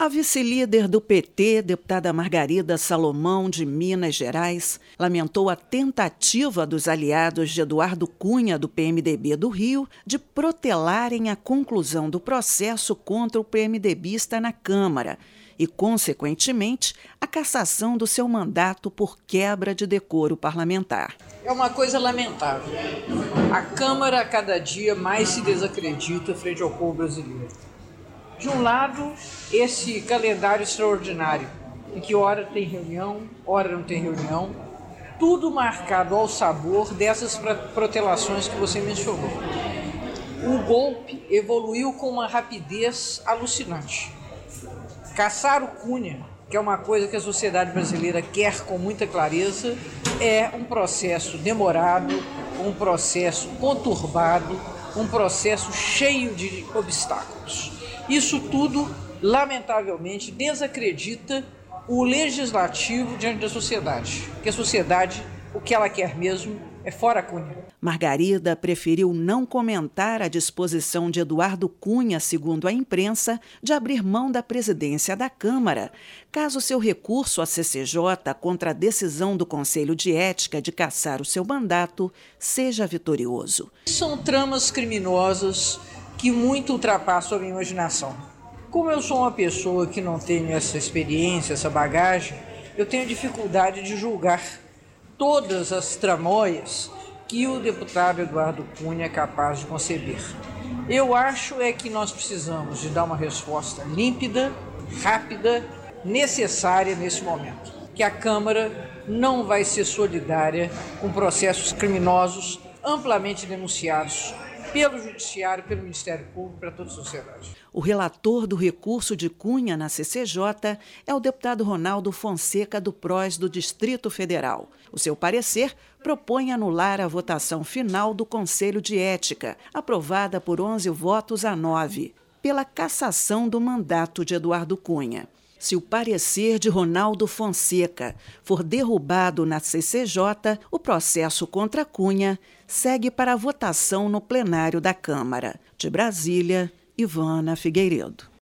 A vice-líder do PT, deputada Margarida Salomão, de Minas Gerais, lamentou a tentativa dos aliados de Eduardo Cunha, do PMDB do Rio, de protelarem a conclusão do processo contra o PMDBista na Câmara e, consequentemente, a cassação do seu mandato por quebra de decoro parlamentar. É uma coisa lamentável. A Câmara, a cada dia, mais se desacredita frente ao povo brasileiro. De um lado, esse calendário extraordinário, em que hora tem reunião, hora não tem reunião, tudo marcado ao sabor dessas protelações que você mencionou. O golpe evoluiu com uma rapidez alucinante. Caçar o Cunha, que é uma coisa que a sociedade brasileira quer com muita clareza, é um processo demorado, um processo conturbado, um processo cheio de obstáculos. Isso tudo, lamentavelmente, desacredita o legislativo diante da sociedade. Porque a sociedade, o que ela quer mesmo, é fora Cunha. Margarida preferiu não comentar a disposição de Eduardo Cunha, segundo a imprensa, de abrir mão da presidência da Câmara, caso seu recurso à CCJ contra a decisão do Conselho de Ética de cassar o seu mandato seja vitorioso. São tramas criminosas que muito ultrapassam a minha imaginação. Como eu sou uma pessoa que não tem essa experiência, essa bagagem, eu tenho dificuldade de julgar todas as tramóias que o deputado Eduardo Cunha é capaz de conceber. Eu acho que nós precisamos de dar uma resposta límpida, rápida, necessária nesse momento. Que a Câmara não vai ser solidária com processos criminosos amplamente denunciados pelo Judiciário, pelo Ministério Público, para toda a sociedade. O relator do recurso de Cunha na CCJ é o deputado Ronaldo Fonseca, do PROS do Distrito Federal. O seu parecer propõe anular a votação final do Conselho de Ética, aprovada por 11 votos a 9, pela cassação do mandato de Eduardo Cunha. Se o parecer de Ronaldo Fonseca for derrubado na CCJ, o processo contra Cunha segue para a votação no plenário da Câmara. De Brasília, Ivana Figueiredo.